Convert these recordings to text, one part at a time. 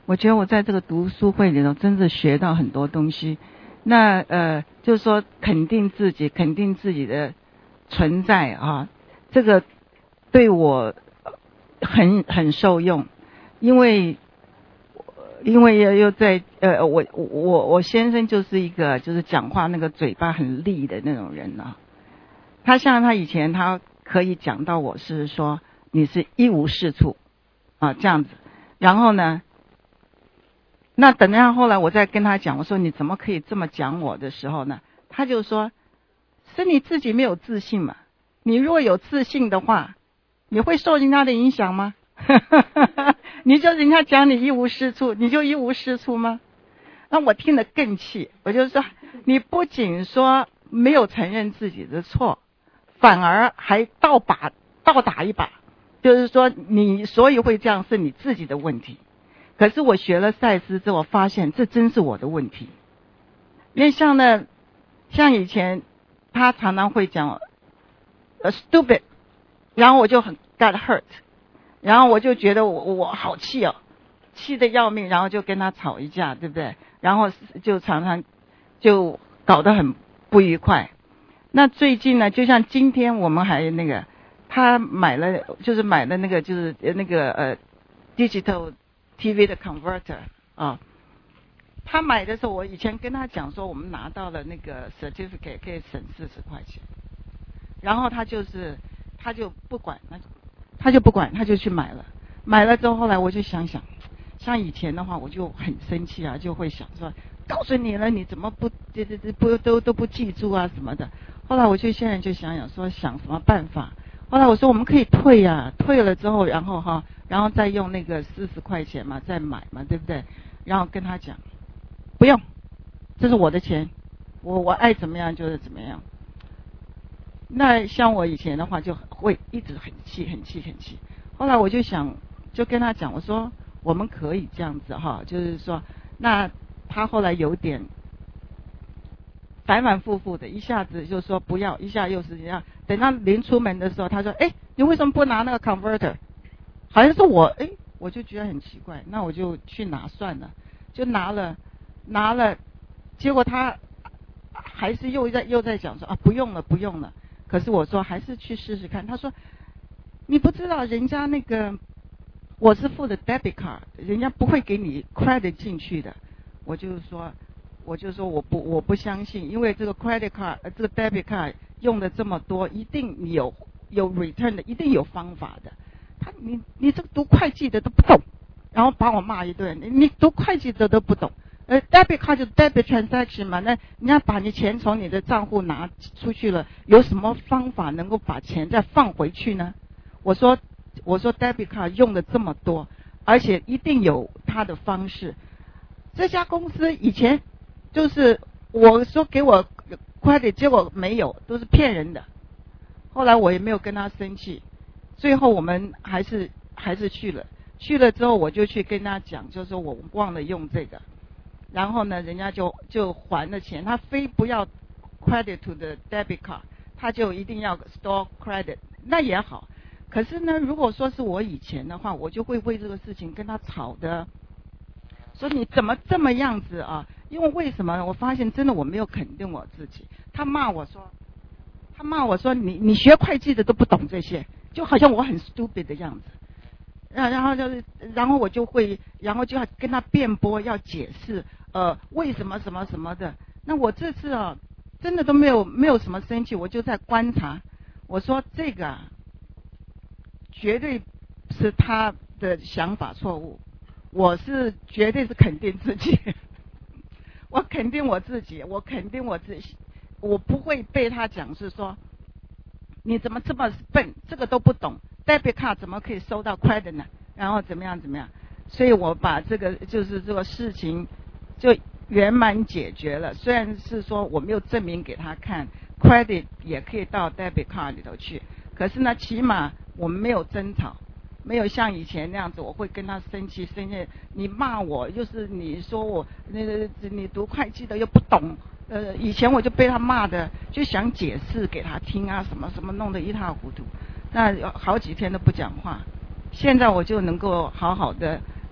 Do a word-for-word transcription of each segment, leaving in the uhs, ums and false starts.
我觉得我在这个读书会里头真的学到很多东西。那呃，就是说肯定自己，肯定自己的存在啊，这个对我很很受用，因为因为又又在呃，我我我先生就是一个就是讲话那个嘴巴很利的那种人啊。他像他以前他可以讲到我是说你是一无是处啊这样子，然后呢，那等下后来我再跟他讲，我说你怎么可以这么讲我的时候呢，他就说是你自己没有自信嘛，你若有自信的话，你会受人家的影响吗？你就人家讲你一无是处，你就一无是处吗？那我听得更气，我就说你不仅说没有承认自己的错，反而还倒把倒打一把，就是说你所以会这样是你自己的问题。可是我学了赛斯之后，发现这真是我的问题。因为像呢，像以前他常常会讲呃 stupid， 然后我就很 got hurt， 然后我就觉得我我好气哦，气得要命，然后就跟他吵一架，对不对？然后就常常就搞得很不愉快。那最近呢，就像今天我们还那个，他买了就是买了那个就是那个呃 digital T V 的 converter 啊，他买的时候，我以前跟他讲说，我们拿到了那个 certificate 可以省四十块钱，然后他就是他就不管，他就不管，他就去买了，买了之后，后来我就想想，像以前的话，我就很生气啊，就会想说，告诉你了，你怎么不这这这不都都不记住啊什么的。后来我就现在就想想说，想什么办法。后来我说我们可以退呀、啊，退了之后，然后哈，然后再用那个四十块钱嘛，再买嘛，对不对？然后跟他讲，不用，这是我的钱，我我爱怎么样就是怎么样。那像我以前的话，就会一直很气，很气，很气。后来我就想，就跟他讲，我说我们可以这样子哈，就是说，那他后来有点反反复复的，一下子就说不要，一下又是这样。等他临出门的时候，他说：“哎，你为什么不拿那个 converter？” 好像是我，哎，我就觉得很奇怪，那我就去拿算了，就拿了，拿了，结果他还是又在又在讲说啊，不用了，不用了。可是我说还是去试试看。他说：“你不知道人家那个我是付的 debit card， 人家不会给你 credit 进去的。”我就说。我就说我不我不相信，因为这个 credit card 这个 debit card 用的这么多，一定有有 return 的，一定有方法的。他你你这个读会计的都不懂，然后把我骂一顿。你读会计的都不懂，呃 debit card 就 debit transaction 嘛，那人家把你钱从你的账户拿出去了，有什么方法能够把钱再放回去呢？我说我说 debit card 用的这么多，而且一定有它的方式。这家公司以前。就是我说给我 credit， 结果没有，都是骗人的。后来我也没有跟他生气，最后我们还是还是去了。去了之后，我就去跟他讲，就是说我忘了用这个，然后呢，人家就就还了钱，他非不要 credit to the debit card， 他就一定要 store credit， 那也好。可是呢，如果说是我以前的话，我就会为这个事情跟他吵的。说你怎么这么样子啊？因为为什么？我发现真的我没有肯定我自己。他骂我说，他骂我说你你学会计的都不懂这些，就好像我很 stupid 的样子。然后就是，然后我就会，然后就要跟他辩驳，要解释，呃，为什么什么什么的。那我这次啊，真的都没有没有什么生气，我就在观察。我说这个啊，绝对是他的想法错误。我是绝对是肯定自己，我肯定我自己，我肯定我自己，我不会被他讲是说你怎么这么笨，这个都不懂 ，debit card 怎么可以收到 credit 呢？然后怎么样怎么样？所以我把这个就是这个事情就圆满解决了。虽然是说我没有证明给他看 ，credit 也可以到 debit card 里头去，可是呢，起码我们没有争吵。没有像以前那样子，我会跟他生气，生气你骂我，又是你说我那个你读会计的又不懂，呃，以前我就被他骂的，就想解释给他听啊，什么什么弄得一塌糊涂，那好几天都不讲话。现在我就能够好好的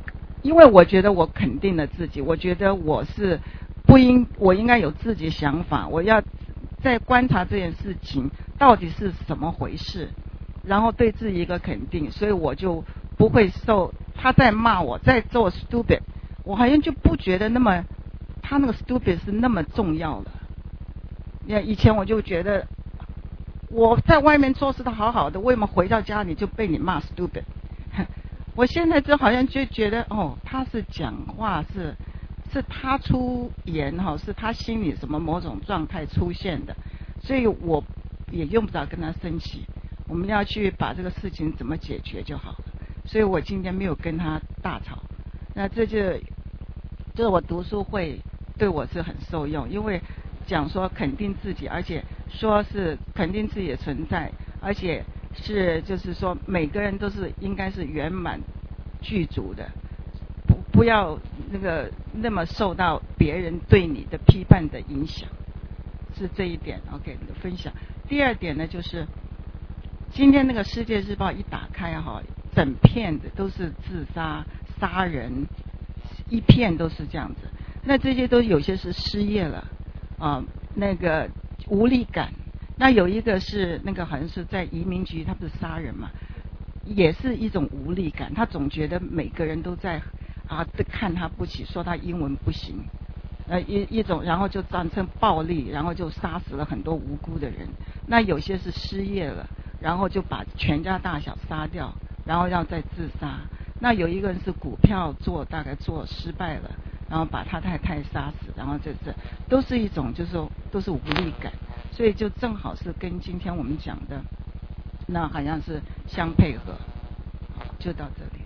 因为我觉得我肯定了自己，我觉得我是不应，我应该有自己想法，我要在观察这件事情到底是怎么回事，然后对自己一个肯定，所以我就不会受他在骂我，在做 stupid， 我好像就不觉得那么他那个 stupid 是那么重要的。你看以前我就觉得我在外面做事的好好的，为什么回到家里就被你骂 stupid？ 我现在就好像就觉得哦，他是讲话是是他出言哈，是他心里什么某种状态出现的，所以我也用不着跟他生气，我们要去把这个事情怎么解决就好了。所以我今天没有跟他大吵，那这就就是我读书会对我是很受用，因为讲说肯定自己，而且说是肯定自己的存在，而且是就是说每个人都是应该是圆满具足的，不不要那个那么受到别人对你的批判的影响，是这一点 OK 的分享。第二点呢，就是今天那个世界日报一打开哈，整片的都是自杀杀人，一片都是这样子。那这些都有些是失业了啊、呃，那个无力感。那有一个是那个好像是在移民局，他不是杀人嘛，也是一种无力感。他总觉得每个人都在啊看他不起，说他英文不行，呃一一种，然后就造成暴力，然后就杀死了很多无辜的人。那有些是失业了，然后就把全家大小杀掉，然后要再自杀。那有一个人是股票做大概做失败了，然后把他太太杀死，然后这这都是一种就是说都是无力感，所以就正好是跟今天我们讲的那好像是相配合。就到这里。